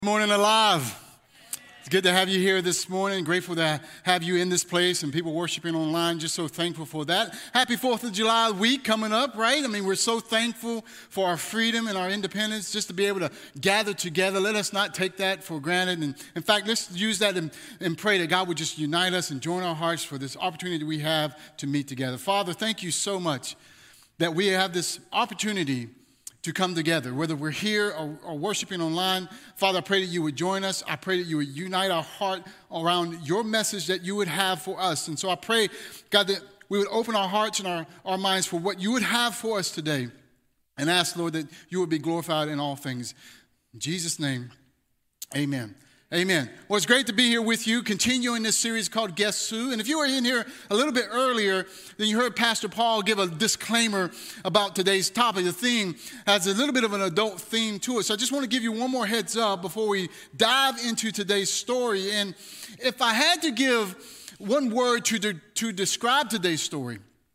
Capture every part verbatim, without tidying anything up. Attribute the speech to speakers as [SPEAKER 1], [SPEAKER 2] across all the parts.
[SPEAKER 1] Morning Alive. It's good to have you here this morning. Grateful to have you in this place and people worshiping online. Just so thankful for that. Happy fourth of July week coming up, right? I mean, we're so thankful for our freedom and our independence, just to be able to gather together. Let us not take that for granted. And in fact, let's use that and, and pray that God would just unite us and join our hearts for this opportunity we have to meet together. Father, thank you so much that we have this opportunity to come together, whether we're here or, or worshiping online. Father, I pray that you would join us. I pray that you would unite our heart around your message that you would have for us. And so I pray, God, that we would open our hearts and our, our minds for what you would have for us today. And ask, Lord, that you would be glorified in all things. In Jesus' name, amen. Amen. Well, it's great to be here with you, continuing this series called Guess Who. And if you were in here a little bit earlier, then you heard Pastor Paul give a disclaimer about today's topic. The theme has a little bit of an adult theme to it. So I just want to give you one more heads up before we dive into today's story. And if I had to give one word to, de- to describe today's story,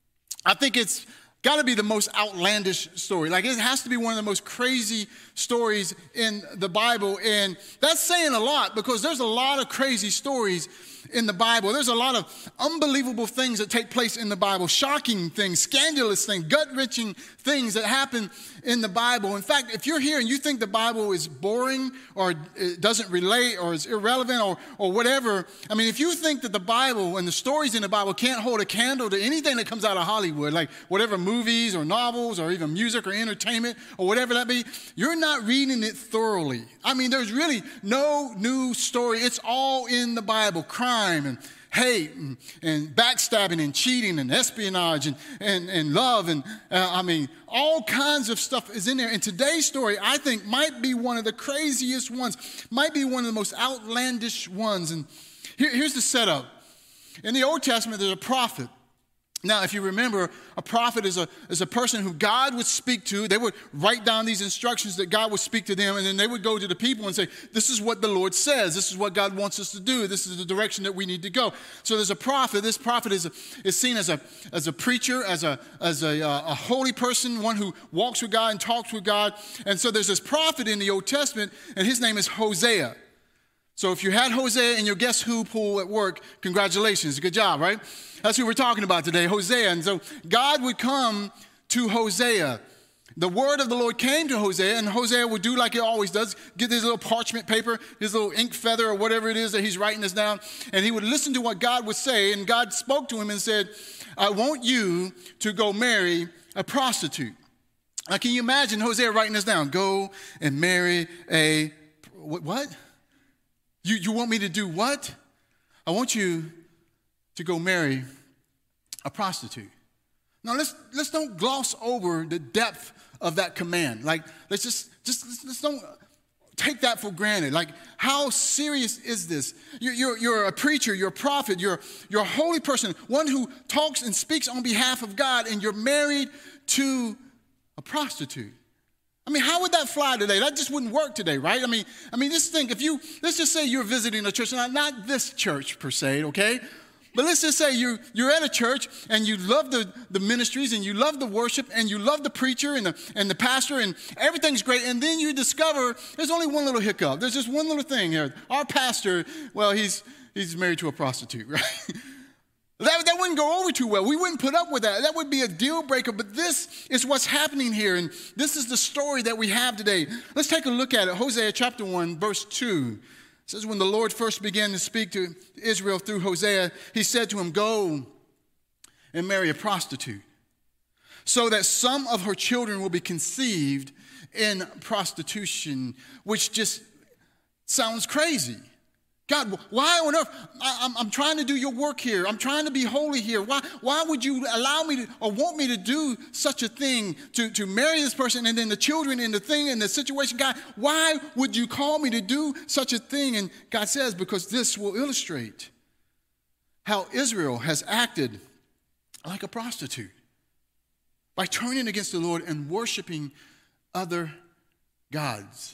[SPEAKER 1] I think it's got to be the most outlandish story. Like, it has to be one of the most crazy stories in the Bible. And that's saying a lot, because there's a lot of crazy stories in the Bible. There's a lot of unbelievable things that take place in the Bible, shocking things, scandalous things, gut-wrenching things that happen in the Bible. In fact, if you're here and you think the Bible is boring or it doesn't relate or is irrelevant or, or whatever, I mean, if you think that the Bible and the stories in the Bible can't hold a candle to anything that comes out of Hollywood, like whatever movies or novels or even music or entertainment or whatever that be, you're not reading it thoroughly. I mean, there's really no new story. It's all in the Bible. Crime and hate and, and backstabbing and cheating and espionage and, and, and love and uh, I mean, all kinds of stuff is in there. And today's story, I think, might be one of the craziest ones, might be one of the most outlandish ones. And here, here's the setup. In the Old Testament, there's a prophet. Now, if you remember, a prophet is a, is a person who God would speak to. They would write down these instructions that God would speak to them, and then they would go to the people and say, this is what the Lord says. This is what God wants us to do. This is the direction that we need to go. So there's a prophet. This prophet is, a, is seen as a, as a preacher, as, a, as a, uh, a holy person, one who walks with God and talks with God. And so there's this prophet in the Old Testament, and his name is Hosea. So if you had Hosea in your Guess Who pool at work, congratulations. Good job, right? That's who we're talking about today, Hosea. And so God would come to Hosea. The word of the Lord came to Hosea, and Hosea would do like he always does, get his little parchment paper, his little ink feather or whatever it is that he's writing this down, and he would listen to what God would say, and God spoke to him and said, I want you to go marry a prostitute. Now, can you imagine Hosea writing this down? Go and marry a, what? You, you want me to do what? I want you to go marry a prostitute. Now, let's let's don't gloss over the depth of that command. Like, let's just, just let's, let's don't take that for granted. Like, how serious is this? You're, you're, you're a preacher, you're a prophet, you're, you're a holy person, one who talks and speaks on behalf of God, and you're married to a prostitute. I mean, how would that fly today? That just wouldn't work today, right? I mean, I mean, just think, if you, let's just say you're visiting a church, not, not this church per se, okay? But let's just say you're, you're at a church and you love the, the ministries and you love the worship and you love the preacher and the, and the pastor and everything's great. And then you discover there's only one little hiccup. There's just one little thing here. Our pastor, well, he's, he's married to a prostitute, right? That, that wouldn't go over too well. We wouldn't put up with that. That would be a deal breaker. But this is what's happening here. And this is the story that we have today. Let's take a look at it. Hosea chapter one, verse two. It says, when the Lord first began to speak to Israel through Hosea, he said to him, go and marry a prostitute, so that some of her children will be conceived in prostitution, which just sounds crazy. God, why on earth? I, I'm, I'm trying to do your work here. I'm trying to be holy here. Why, why would you allow me to or want me to do such a thing, to, to marry this person and then the children and the thing and the situation? God, why would you call me to do such a thing? And God says, because this will illustrate how Israel has acted like a prostitute by turning against the Lord and worshiping other gods.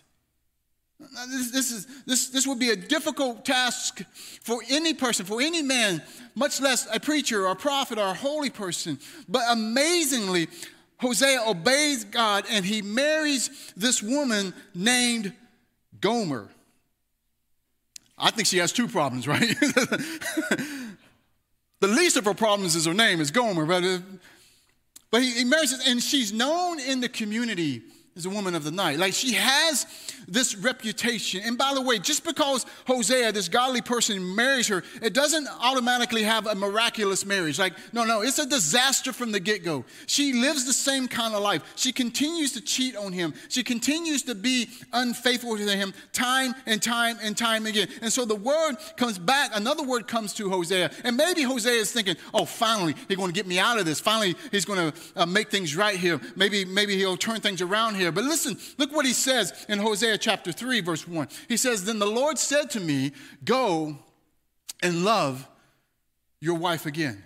[SPEAKER 1] This, this, is, this, this would be a difficult task for any person, for any man, much less a preacher or a prophet or a holy person. But amazingly, Hosea obeys God and he marries this woman named Gomer. I think she has two problems, right? The least of her problems is her name is Gomer, but, uh, but he, he marries her, and she's known in the community as a woman of the night. Like, she has this reputation. And by the way, just because Hosea, this godly person, marries her, it doesn't automatically have a miraculous marriage. Like, no, no, it's a disaster from the get-go. She lives the same kind of life. She continues to cheat on him. She continues to be unfaithful to him time and time and time again. And so the word comes back, another word comes to Hosea. And maybe Hosea is thinking, oh, finally, he's going to get me out of this. Finally, he's going to uh, make things right here. Maybe, maybe he'll turn things around here. But listen, look what he says in Hosea chapter three, verse one. He says, then the Lord said to me, go and love your wife again.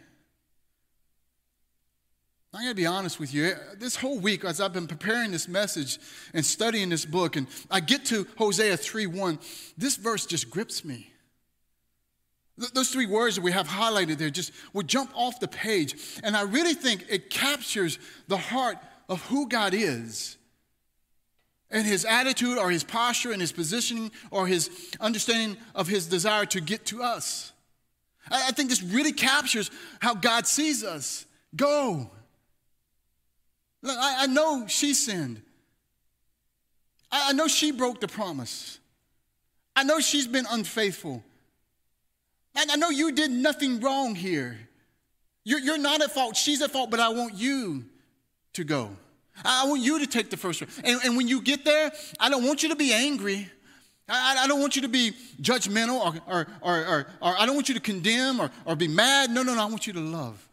[SPEAKER 1] I got to be honest with you. This whole week, as I've been preparing this message and studying this book, and I get to Hosea three one, this verse just grips me. Th- those three words that we have highlighted there just would jump off the page. And I really think it captures the heart of who God is, and his attitude or his posture and his positioning or his understanding of his desire to get to us. I think this really captures how God sees us. Go. Look, I, I know she sinned. I, I know she broke the promise. I know she's been unfaithful. And I know you did nothing wrong here. You're, you're not at fault. She's at fault, but I want you to go. I want you to take the first one. And, and when you get there, I don't want you to be angry. I, I don't want you to be judgmental or, or, or, or, or I don't want you to condemn or, or be mad. No, no, no. I want you to love.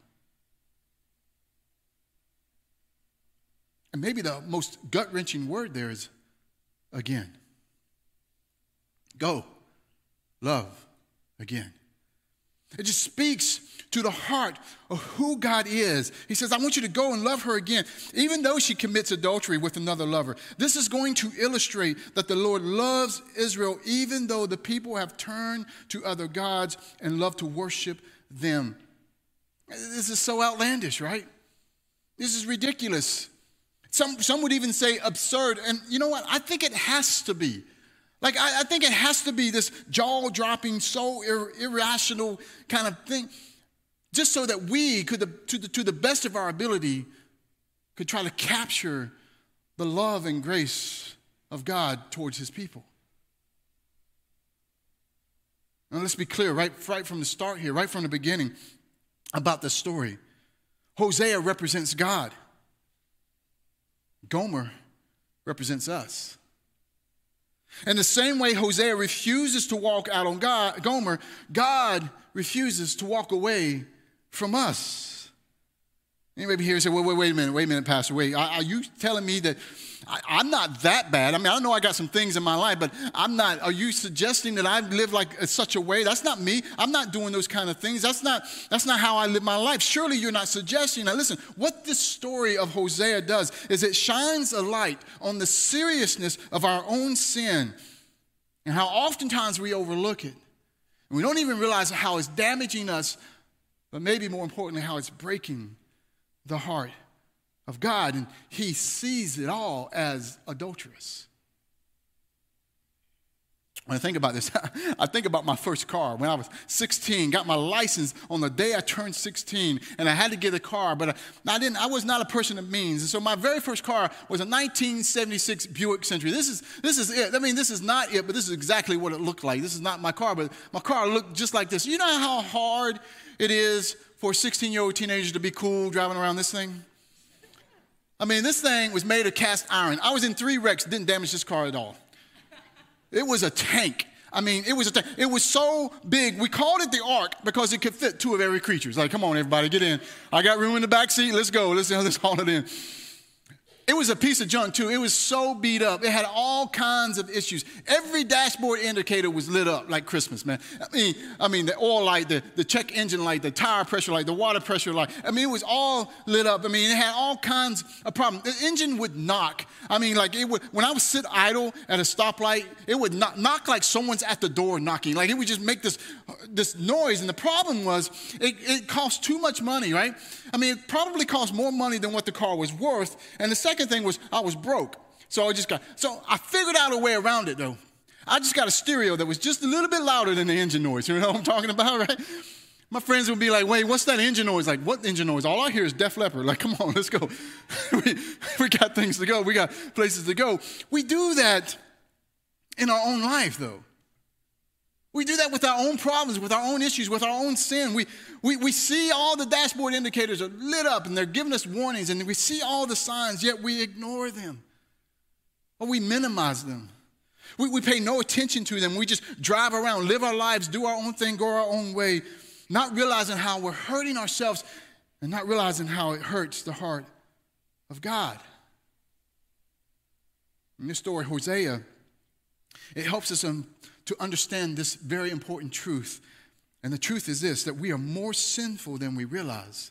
[SPEAKER 1] And maybe the most gut-wrenching word there is again. Go. Love again. It just speaks to the heart of who God is. He says, I want you to go and love her again, even though she commits adultery with another lover. This is going to illustrate that the Lord loves Israel, even though the people have turned to other gods and love to worship them. This is so outlandish, right? This is ridiculous. Some, some would even say absurd. And you know what? I think it has to be. Like, I, I think it has to be this jaw-dropping, so ir- irrational kind of thing, just so that we, could, to, the, to the best of our ability, could try to capture the love and grace of God towards his people. Now, let's be clear, right, right from the start here, right from the beginning, about the story. Hosea represents God. Gomer represents us. In the same way Hosea refuses to walk out on God, Gomer, God refuses to walk away from us. Anybody here say, wait, wait, wait a minute, wait a minute, Pastor, wait. Are you telling me that I, I'm not that bad? I mean, I know I got some things in my life, but I'm not, are you suggesting that I live like such a way? That's not me. I'm not doing those kind of things. That's not, that's not how I live my life. Surely you're not suggesting. Now listen, what this story of Hosea does is it shines a light on the seriousness of our own sin and how oftentimes we overlook it. And we don't even realize how it's damaging us, but maybe more importantly, how it's breaking the heart of God, and he sees it all as adulterous. When I think about this, I think about my first car. When I was sixteen, got my license on the day I turned sixteen, and I had to get a car, but I didn't. I was not a person of means, and so my very first car was a nineteen seventy-six Buick Century. This is this is it. I mean, this is not it, but this is exactly what it looked like. This is not my car, but my car looked just like this. You know how hard it is for a sixteen-year-old teenager to be cool driving around this thing? I mean, this thing was made of cast iron. I was in three wrecks, didn't damage this car at all. It was a tank. I mean, it was a tank. It was so big. We called it the Ark because it could fit two of every creature. It's like, come on, everybody, get in. I got room in the back seat. Let's go. Let's, let's haul it in. It was a piece of junk, too. It was so beat up. It had all kinds of issues. Every dashboard indicator was lit up like Christmas, man. I mean, I mean the oil light, the, the check engine light, the tire pressure light, the water pressure light. I mean, it was all lit up. I mean, it had all kinds of problems. The engine would knock. I mean, like, it would, when I would sit idle at a stoplight, it would knock, knock like someone's at the door knocking. Like, it would just make this, this noise. And the problem was it, it cost too much money, right? I mean, it probably cost more money than what the car was worth. And the second thing was I was broke. So I just got, so I figured out a way around it though. I just got a stereo that was just a little bit louder than the engine noise. You know what I'm talking about, right? My friends would be like, wait, what's that engine noise? Like, what engine noise? All I hear is Def Leppard. Like, come on, let's go. we, we got things to go. We got places to go. We do that in our own life, though. We do that with our own problems, with our own issues, with our own sin. We, we, we see all the dashboard indicators are lit up and they're giving us warnings, and we see all the signs, yet we ignore them or we minimize them. We, we pay no attention to them. We just drive around, live our lives, do our own thing, go our own way, not realizing how we're hurting ourselves and not realizing how it hurts the heart of God. In this story, Hosea, it helps us um, to understand this very important truth. And the truth is this, that we are more sinful than we realize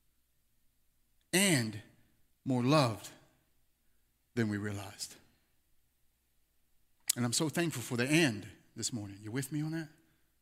[SPEAKER 1] and more loved than we realized. And I'm so thankful for the and this morning. You with me on that?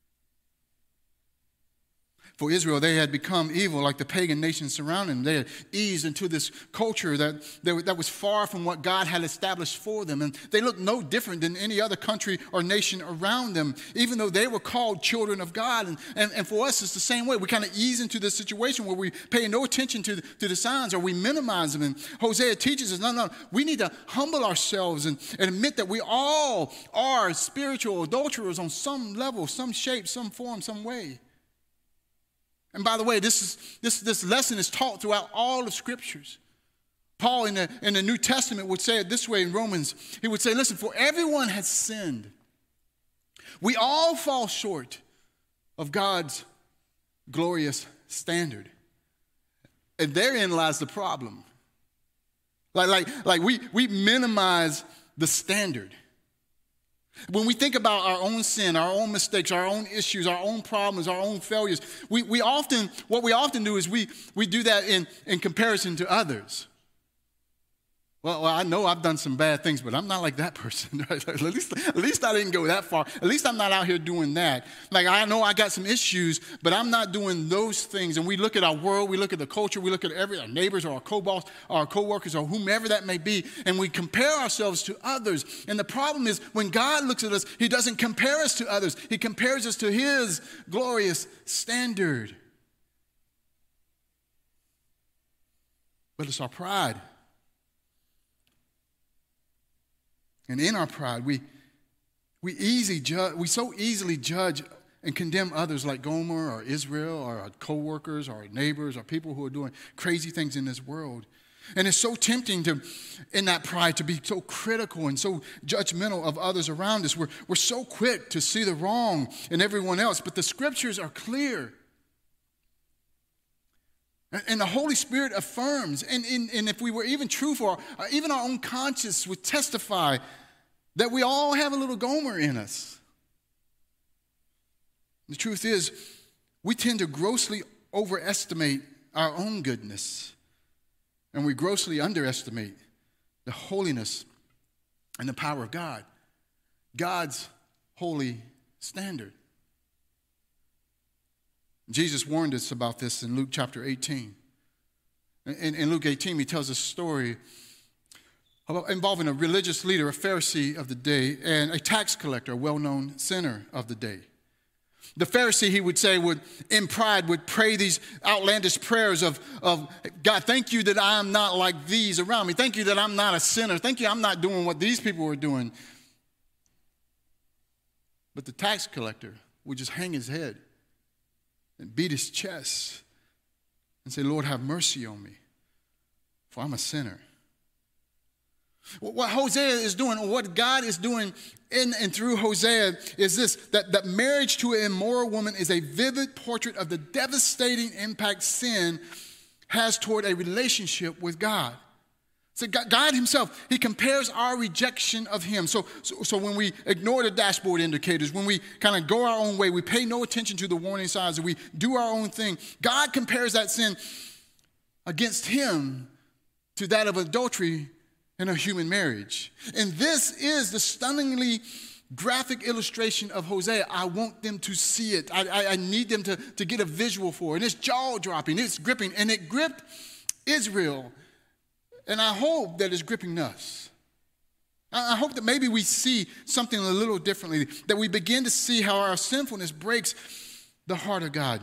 [SPEAKER 1] For Israel, they had become evil like the pagan nations surrounding them. They had eased into this culture that, that was far from what God had established for them. And they looked no different than any other country or nation around them, even though they were called children of God. And, and, and for us, it's the same way. We kind of ease into this situation where we pay no attention to, to the signs or we minimize them. And Hosea teaches us, no, no, we need to humble ourselves and, and admit that we all are spiritual adulterers on some level, some shape, some form, some way. And by the way, this is this this lesson is taught throughout all of Scriptures. Paul in the in the New Testament would say it this way in Romans. He would say, listen, for everyone has sinned. We all fall short of God's glorious standard. And therein lies the problem. Like, like, like we, we minimize the standard. When we think about our own sin, our own mistakes, our own issues, our own problems, our own failures, we, we often, what we often do is we, we do that in, in comparison to others. Well, well, I know I've done some bad things, but I'm not like that person. Right? At least, at least I didn't go that far. At least I'm not out here doing that. Like, I know I got some issues, but I'm not doing those things. And we look at our world, we look at the culture, we look at every our neighbors or our co-boss, or our co-workers, or whomever that may be, and we compare ourselves to others. And the problem is, when God looks at us, he doesn't compare us to others. He compares us to his glorious standard. But it's our pride. And in our pride, we we easy judge, we so easily judge and condemn others like Gomer or Israel or our co-workers or our neighbors or people who are doing crazy things in this world. And it's so tempting to, in that pride, to be so critical and so judgmental of others around us. We're, we're so quick to see the wrong in everyone else, but the Scriptures are clear. And the Holy Spirit affirms, and, and, and if we were even truthful, even our own conscience would testify that we all have a little Gomer in us. The truth is, we tend to grossly overestimate our own goodness, and we grossly underestimate the holiness and the power of God, God's holy standard. Jesus warned us about this in Luke chapter eighteen. In, in Luke eighteen, he tells a story about involving a religious leader, a Pharisee of the day, and a tax collector, a well-known sinner of the day. The Pharisee, he would say, would in pride, would pray these outlandish prayers of, of, God, thank you that I'm not like these around me. Thank you that I'm not a sinner. Thank you I'm not doing what these people are doing. But the tax collector would just hang his head and beat his chest and say, Lord, have mercy on me, for I'm a sinner. What Hosea is doing, or what God is doing in and through Hosea is this, that, that marriage to an immoral woman is a vivid portrait of the devastating impact sin has toward a relationship with God. So God himself, he compares our rejection of him. So, so, so when we ignore the dashboard indicators, when we kind of go our own way, we pay no attention to the warning signs, and we do our own thing, God compares that sin against him to that of adultery in a human marriage. And this is the stunningly graphic illustration of Hosea. I want them to see it. I, I, I need them to, to get a visual for it. And it's jaw-dropping, it's gripping, and it gripped Israel. And I hope that it's gripping us. I hope that maybe we see something a little differently, that we begin to see how our sinfulness breaks the heart of God.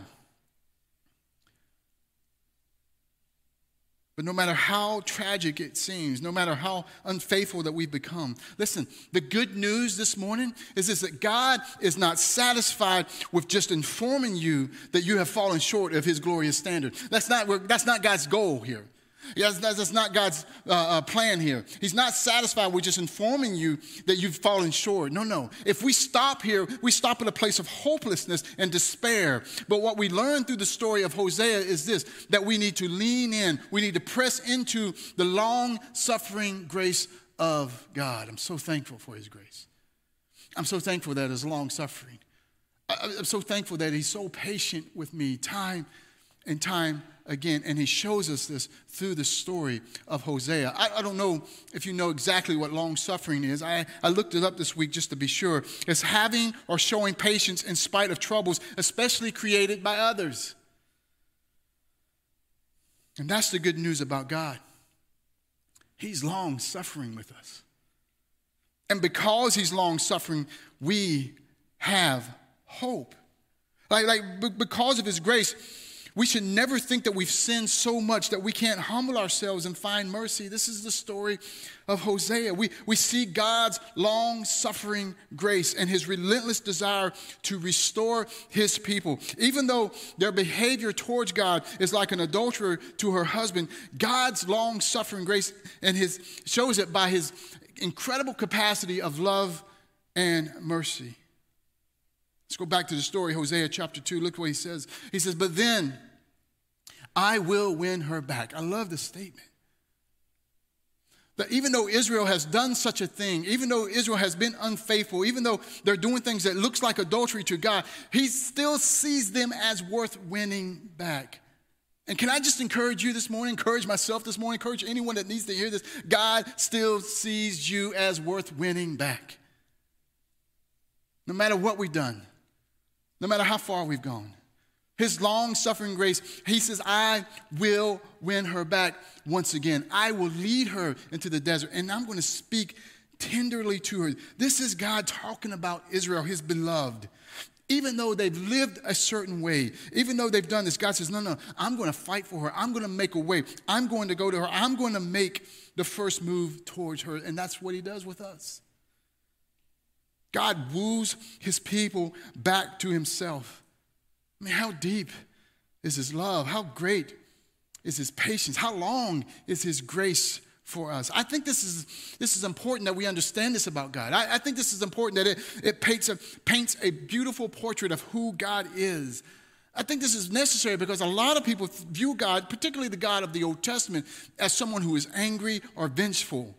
[SPEAKER 1] But no matter how tragic it seems, no matter how unfaithful that we've become, listen, the good news this morning is this, that God is not satisfied with just informing you that you have fallen short of his glorious standard. That's not, that's not God's goal here. Yes, that's not God's uh, uh, plan here. He's not satisfied with just informing you that you've fallen short. No, no. If we stop here, we stop at a place of hopelessness and despair. But what we learn through the story of Hosea is this, that we need to lean in. We need to press into the long-suffering grace of God. I'm so thankful for his grace. I'm so thankful that it's long-suffering. I'm so thankful that he's so patient with me time and time again, and he shows us this through the story of Hosea. I, I don't know if you know exactly what long-suffering is. I, I looked it up this week just to be sure. It's having or showing patience in spite of troubles, especially created by others. And that's the good news about God. He's long-suffering with us. And because he's long-suffering, we have hope. Like, like because of his grace, we should never think that we've sinned so much that we can't humble ourselves and find mercy. This is the story of Hosea. We, we see God's long-suffering grace and his relentless desire to restore his people. Even though their behavior towards God is like an adulterer to her husband, God's long-suffering grace and his shows it by his incredible capacity of love and mercy. Let's go back to the story, Hosea chapter two. Look what he says. He says, but then I will win her back. I love this statement. That even though Israel has done such a thing, even though Israel has been unfaithful, even though they're doing things that looks like adultery to God, he still sees them as worth winning back. And can I just encourage you this morning, encourage myself this morning, encourage anyone that needs to hear this, God still sees you as worth winning back. No matter what we've done. No matter how far we've gone. His long-suffering grace, he says, I will win her back once again. I will lead her into the desert, and I'm going to speak tenderly to her. This is God talking about Israel, his beloved. Even though they've lived a certain way, even though they've done this, God says, no, no, I'm going to fight for her. I'm going to make a way. I'm going to go to her. I'm going to make the first move towards her, and that's what he does with us. God woos his people back to himself. I mean, how deep is his love? How great is his patience? How long is his grace for us? I think this is this is important that we understand this about God. I, I think this is important that it, it paints a, paints a beautiful portrait of who God is. I think this is necessary because a lot of people view God, particularly the God of the Old Testament, as someone who is angry or vengeful.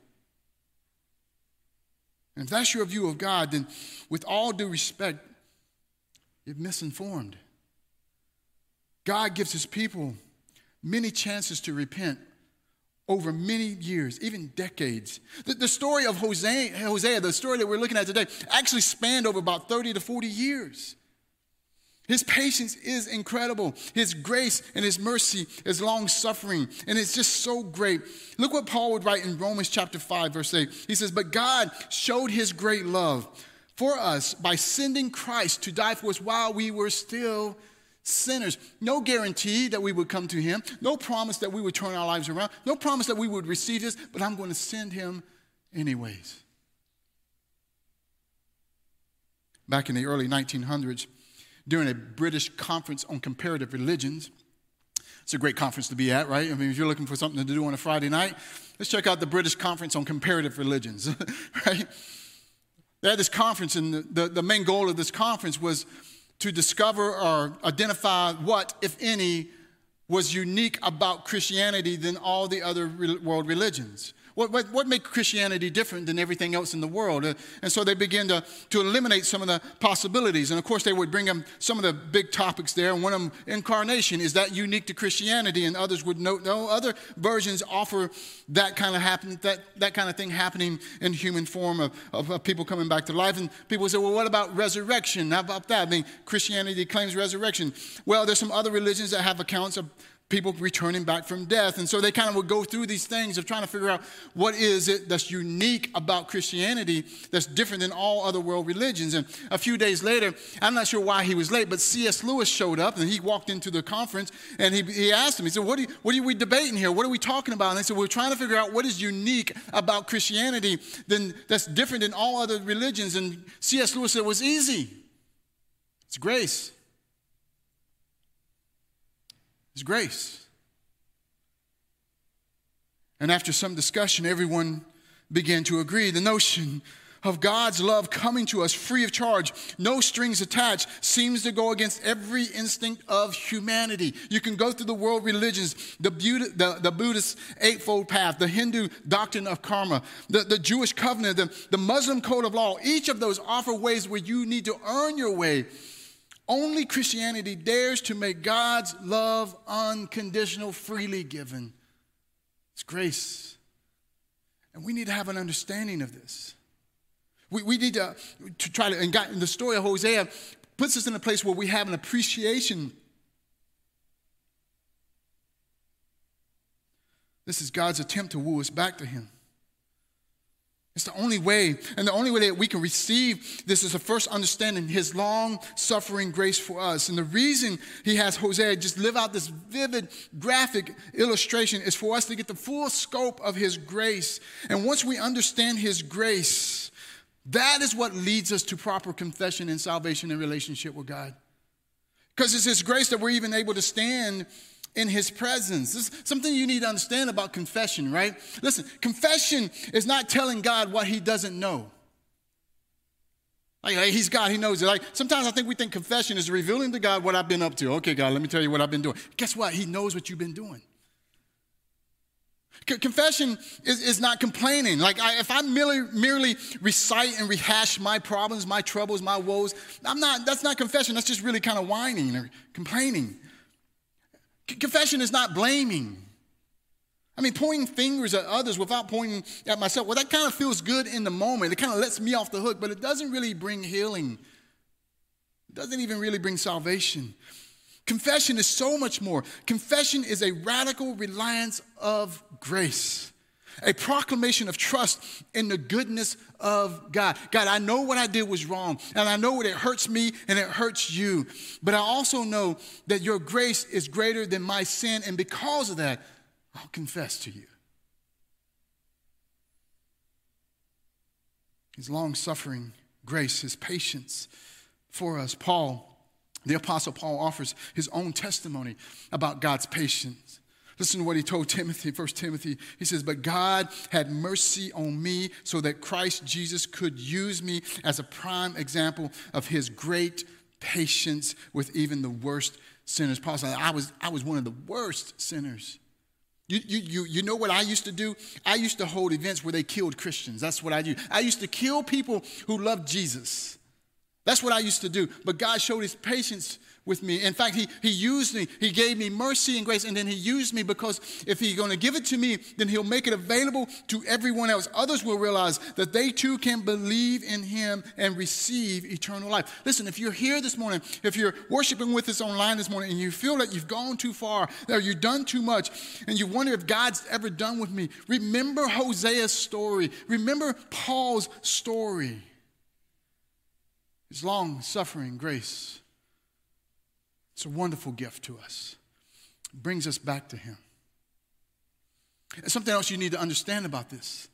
[SPEAKER 1] And if that's your view of God, then with all due respect, you're misinformed. God gives his people many chances to repent over many years, even decades. The, the story of Hosea, Hosea, the story that we're looking at today, actually spanned over about thirty to forty years. His patience is incredible. His grace and his mercy is long-suffering, and it's just so great. Look what Paul would write in Romans chapter five, verse eight. He says, but God showed his great love for us by sending Christ to die for us while we were still sinners. No guarantee that we would come to him. No promise that we would turn our lives around. No promise that we would receive this, but I'm going to send him anyways. Back in the early nineteen hundreds, during a British conference on comparative religions. It's a great conference to be at, right? I mean, if you're looking for something to do on a Friday night, let's check out the British Conference on Comparative Religions, right? They had this conference, and the, the, the main goal of this conference was to discover or identify what, if any, was unique about Christianity than all the other world religions. What, what, what made Christianity different than everything else in the world? Uh, and so they began to, to eliminate some of the possibilities. And of course, they would bring them some of the big topics there. And one of them, incarnation, is that unique to Christianity? And others would note, no, other versions offer that kind of happen, that, that kind of thing happening in human form of, of, of people coming back to life. And people would say, well, what about resurrection? How about that? I mean, Christianity claims resurrection. Well, there's some other religions that have accounts of people returning back from death. And so they kind of would go through these things of trying to figure out what is it that's unique about Christianity that's different than all other world religions. And a few days later, I'm not sure why he was late, but C S Lewis showed up and he walked into the conference and he, he asked him, he said, what are, you, what are we debating here? What are we talking about? And they said, we're trying to figure out what is unique about Christianity than, that's different than all other religions. And C S Lewis said, it was easy. It's grace. It's grace. And after some discussion, everyone began to agree. The notion of God's love coming to us free of charge, no strings attached, seems to go against every instinct of humanity. You can go through the world religions, the, Buddha, the, the Buddhist Eightfold Path, the Hindu doctrine of karma, the, the Jewish covenant, the, the Muslim code of law. Each of those offer ways where you need to earn your way. Only Christianity dares to make God's love unconditional, freely given. It's grace. And we need to have an understanding of this. We, we need to, to try to, and God, in the story of Hosea puts us in a place where we have an appreciation. This is God's attempt to woo us back to him. It's the only way, and the only way that we can receive this is to first understanding his long-suffering grace for us. And the reason he has Hosea just live out this vivid, graphic illustration is for us to get the full scope of his grace. And once we understand his grace, that is what leads us to proper confession and salvation and relationship with God. Because it's his grace that we're even able to stand in his presence. This is something you need to understand about confession, right? Listen, confession is not telling God what he doesn't know. Like, he's God, he knows it. Like, sometimes I think we think confession is revealing to God what I've been up to. Okay, God, let me tell you what I've been doing. Guess what? He knows what you've been doing. C- confession is, is not complaining. Like, I, if I merely, merely recite and rehash my problems, my troubles, my woes, I'm not, that's not confession. That's just really kind of whining or complaining. Confession is not blaming. I mean, pointing fingers at others without pointing at myself. Well, that kind of feels good in the moment. It kind of lets me off the hook, but it doesn't really bring healing. It doesn't even really bring salvation. Confession is so much more. Confession is a radical reliance of grace. A proclamation of trust in the goodness of God. God, I know what I did was wrong, and I know it hurts me and it hurts you, but I also know that your grace is greater than my sin, and because of that, I'll confess to you. His long-suffering grace, his patience for us. Paul, the Apostle Paul, offers his own testimony about God's patience. Listen to what he told Timothy, First Timothy. He says, but God had mercy on me so that Christ Jesus could use me as a prime example of his great patience with even the worst sinners. Paul said, I was, I was one of the worst sinners. You, you, you, you know what I used to do? I used to hold events where they killed Christians. That's what I do. I used to kill people who loved Jesus. That's what I used to do. But God showed his patience with me. In fact, he, he used me. He gave me mercy and grace, and then he used me because if he's going to give it to me, then he'll make it available to everyone else. Others will realize that they too can believe in him and receive eternal life. Listen, if you're here this morning, if you're worshiping with us online this morning, and you feel that you've gone too far, that you've done too much, and you wonder if God's ever done with me, remember Hosea's story. Remember Paul's story. His long-suffering grace. It's a wonderful gift to us. It brings us back to him. And something else you need to understand about this.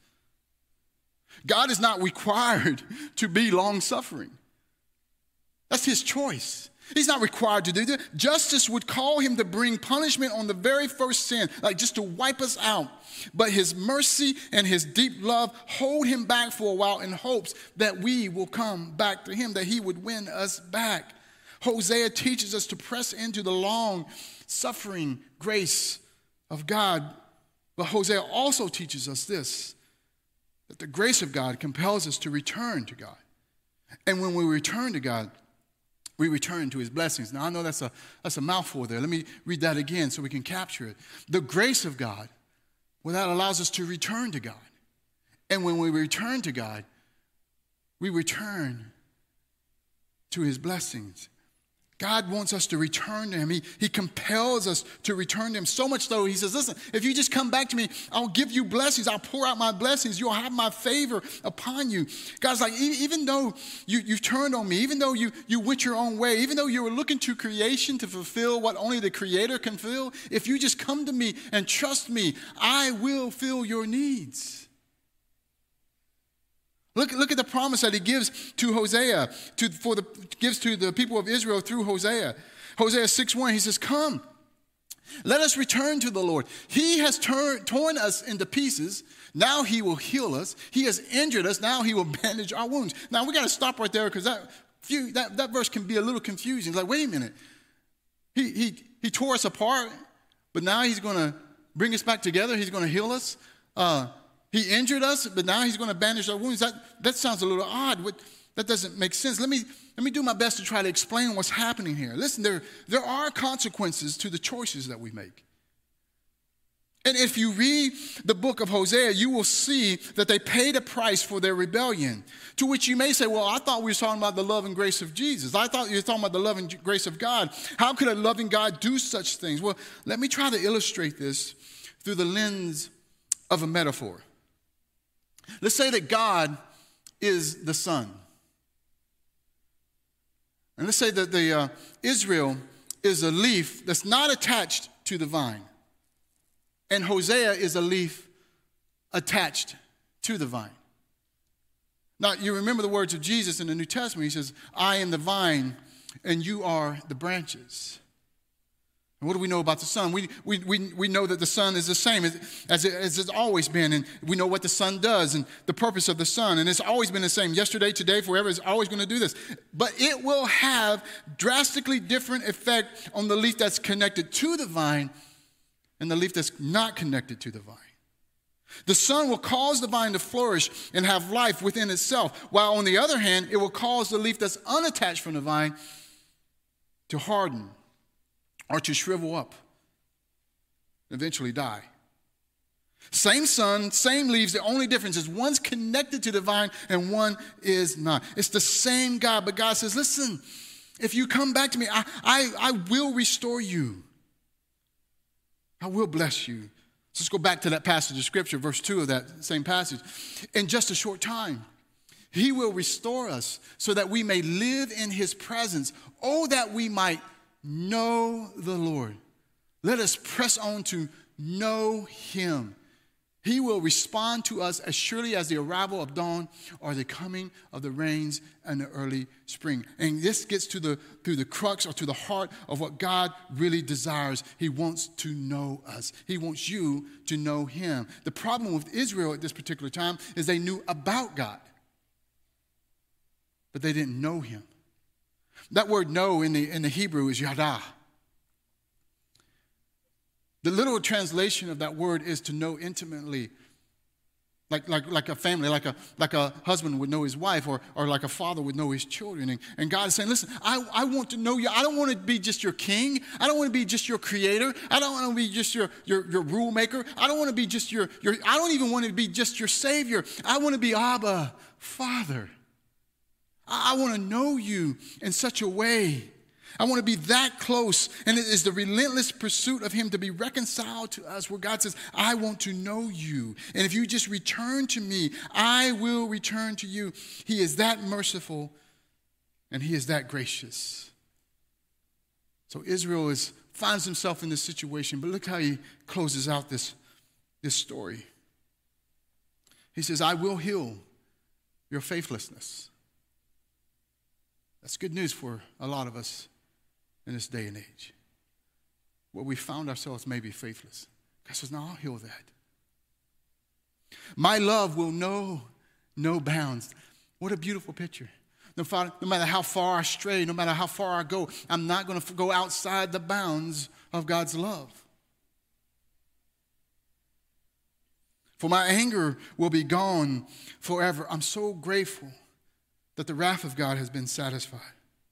[SPEAKER 1] God is not required to be long-suffering. That's his choice. He's not required to do that. Justice would call him to bring punishment on the very first sin, like just to wipe us out. But his mercy and his deep love hold him back for a while in hopes that we will come back to him, that he would win us back. Hosea teaches us to press into the long-suffering grace of God. But Hosea also teaches us this, that the grace of God compels us to return to God. And when we return to God, we return to his blessings. Now, I know that's a, that's a mouthful there. Let me read that again so we can capture it. The grace of God, well, that allows us to return to God. And when we return to God, we return to his blessings. God wants us to return to him. He, he compels us to return to him. So much so, he says, listen, if you just come back to me, I'll give you blessings. I'll pour out my blessings. You'll have my favor upon you. God's like, even though you, you've turned on me, even though you, you went your own way, even though you were looking to creation to fulfill what only the Creator can fill, if you just come to me and trust me, I will fill your needs. Look, look at the promise that he gives to Hosea, to, for the, gives to the people of Israel through Hosea. Hosea six one, he says, come, let us return to the Lord. He has turn, torn us into pieces. Now he will heal us. He has injured us. Now he will bandage our wounds. Now we got to stop right there because that, few, that, that verse can be a little confusing. It's like, wait a minute. He, he, he tore us apart, but now he's going to bring us back together. He's going to heal us. Uh, He injured us, but now he's going to bandage our wounds. That, that sounds a little odd. What, that doesn't make sense. Let me, let me do my best to try to explain what's happening here. Listen, there, there are consequences to the choices that we make. And if you read the book of Hosea, you will see that they paid a price for their rebellion. To which you may say, well, I thought we were talking about the love and grace of Jesus. I thought you were talking about the love and grace of God. How could a loving God do such things? Well, let me try to illustrate this through the lens of a metaphor. Let's say that God is the sun. And let's say that the uh, Israel is a leaf that's not attached to the vine. And Hosea is a leaf attached to the vine. Now, you remember the words of Jesus in the New Testament. He says, I am the vine and you are the branches. And what do we know about the sun? We, we, we, we know that the sun is the same as, as, it, as it's always been. And we know what the sun does and the purpose of the sun. And it's always been the same. Yesterday, today, forever. It's always going to do this. But it will have drastically different effect on the leaf that's connected to the vine and the leaf that's not connected to the vine. The sun will cause the vine to flourish and have life within itself. While on the other hand, it will cause the leaf that's unattached from the vine to harden or to shrivel up, eventually die. Same sun, same leaves. The only difference is one's connected to the vine and one is not. It's the same God, but God says, listen, if you come back to me, I, I, I will restore you. I will bless you. So let's go back to that passage of Scripture, verse two of that same passage. In just a short time, he will restore us so that we may live in his presence. Oh, that we might know the Lord. Let us press on to know him. He will respond to us as surely as the arrival of dawn or the coming of the rains and the early spring. And this gets to the through the crux or to the heart of what God really desires. He wants to know us. He wants you to know him. The problem with Israel at this particular time is they knew about God, but they didn't know him. That word know in the, in the Hebrew is yada. The literal translation of that word is to know intimately, like, like, like a family, like a, like a husband would know his wife, or, or like a father would know his children. And, and God is saying, listen, I, I want to know you. I don't want to be just your king. I don't want to be just your creator. I don't want to be just your, your, your rule maker. I don't want to be just your, your, I don't even want to be just your savior. I want to be Abba, Father. I want to know you in such a way. I want to be that close. And it is the relentless pursuit of him to be reconciled to us where God says, I want to know you. And if you just return to me, I will return to you. He is that merciful and he is that gracious. So Israel is, finds himself in this situation, but look how he closes out this, this story. He says, I will heal your faithlessness. That's good news for a lot of us in this day and age, where we found ourselves maybe faithless. God says, no, I'll heal that. My love will know no bounds. What a beautiful picture. No, no matter how far I stray, no matter how far I go, I'm not going to go outside the bounds of God's love. For my anger will be gone forever. I'm so grateful that the wrath of God has been satisfied.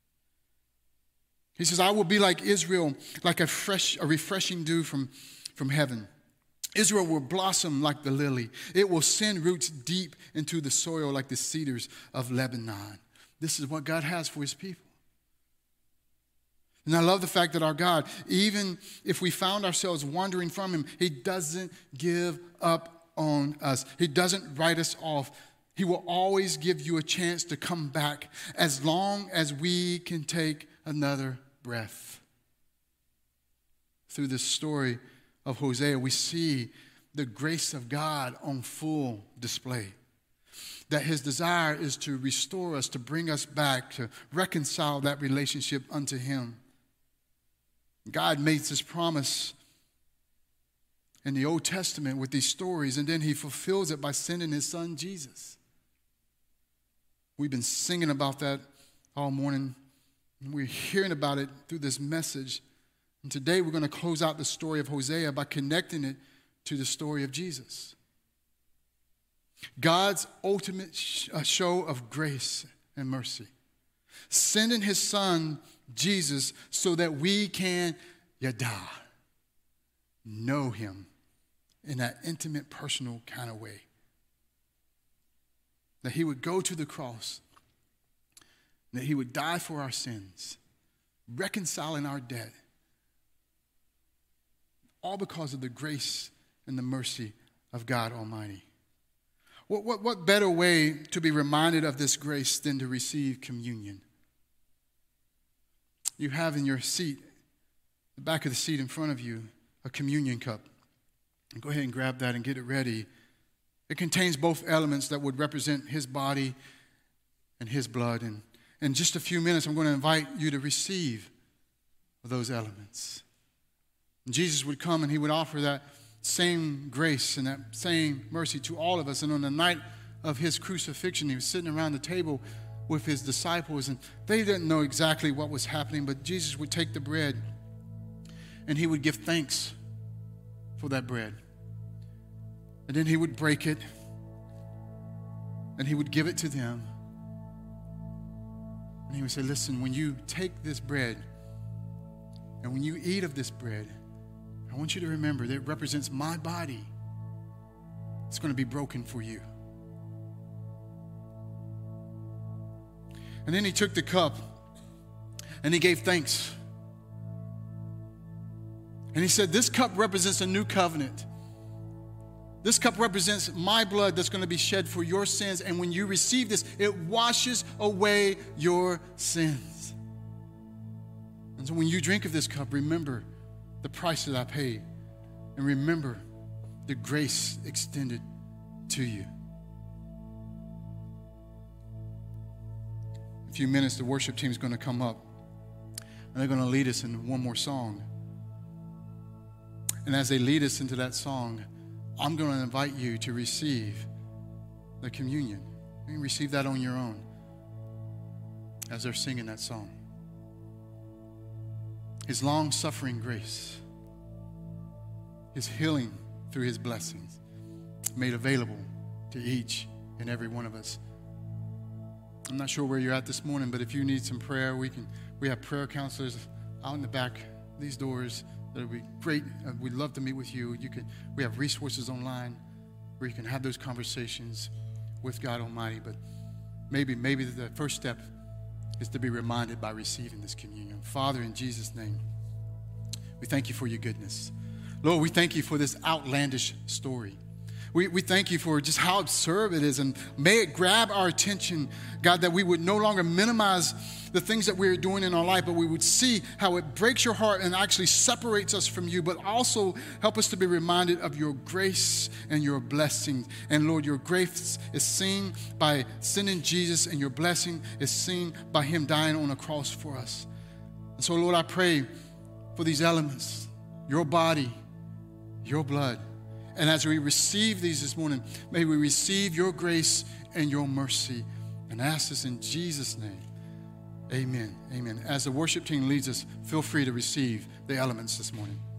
[SPEAKER 1] He says, I will be like Israel, like a fresh, a refreshing dew from, from heaven. Israel will blossom like the lily. It will send roots deep into the soil like the cedars of Lebanon. This is what God has for his people. And I love the fact that our God, even if we found ourselves wandering from him, he doesn't give up on us. He doesn't write us off. He will always give you a chance to come back as long as we can take another breath. Through this story of Hosea, we see the grace of God on full display. That his desire is to restore us, to bring us back, to reconcile that relationship unto him. God makes this promise in the Old Testament with these stories, and then he fulfills it by sending his son Jesus. We've been singing about that all morning, and we're hearing about it through this message. And today we're going to close out the story of Hosea by connecting it to the story of Jesus. God's ultimate show of grace and mercy, sending his son Jesus so that we can yada, know him in that intimate, personal kind of way. That he would go to the cross, that he would die for our sins, reconciling our debt, all because of the grace and the mercy of God Almighty. What, what, what better way to be reminded of this grace than to receive communion? You have in your seat, the back of the seat in front of you, a communion cup. And go ahead and grab that and get it ready. It contains both elements that would represent his body and his blood. And in just a few minutes, I'm going to invite you to receive those elements. And Jesus would come and he would offer that same grace and that same mercy to all of us. And on the night of his crucifixion, he was sitting around the table with his disciples, and they didn't know exactly what was happening, but Jesus would take the bread and he would give thanks for that bread. And then he would break it and he would give it to them. And he would say, listen, when you take this bread and when you eat of this bread, I want you to remember that it represents my body. It's going to be broken for you. And then he took the cup and he gave thanks. And he said, this cup represents a new covenant. This cup represents my blood that's going to be shed for your sins. And when you receive this, it washes away your sins. And so when you drink of this cup, remember the price that I paid. And remember the grace extended to you. In a few minutes, the worship team is going to come up. And they're going to lead us in one more song. And as they lead us into that song, I'm going to invite you to receive the communion. You can receive that on your own as they're singing that song. His long-suffering grace, his healing through his blessings, made available to each and every one of us. I'm not sure where you're at this morning, but if you need some prayer, we can. We have prayer counselors out in the back, these doors. That would be great. Uh, we'd love to meet with you. You could. We have resources online where you can have those conversations with God Almighty. But maybe, maybe the first step is to be reminded by receiving this communion. Father, in Jesus' name, we thank you for your goodness. Lord, we thank you for this outlandish story. We, we thank you for just how absurd it is, and may it grab our attention, God, that we would no longer minimize the things that we're doing in our life, but we would see how it breaks your heart and actually separates us from you, but also help us to be reminded of your grace and your blessings. And Lord, your grace is seen by sending Jesus, and your blessing is seen by him dying on a cross for us. And so, Lord, I pray for these elements, your body, your blood. And as we receive these this morning, may we receive your grace and your mercy. And ask this in Jesus' name. Amen. Amen. As the worship team leads us, feel free to receive the elements this morning.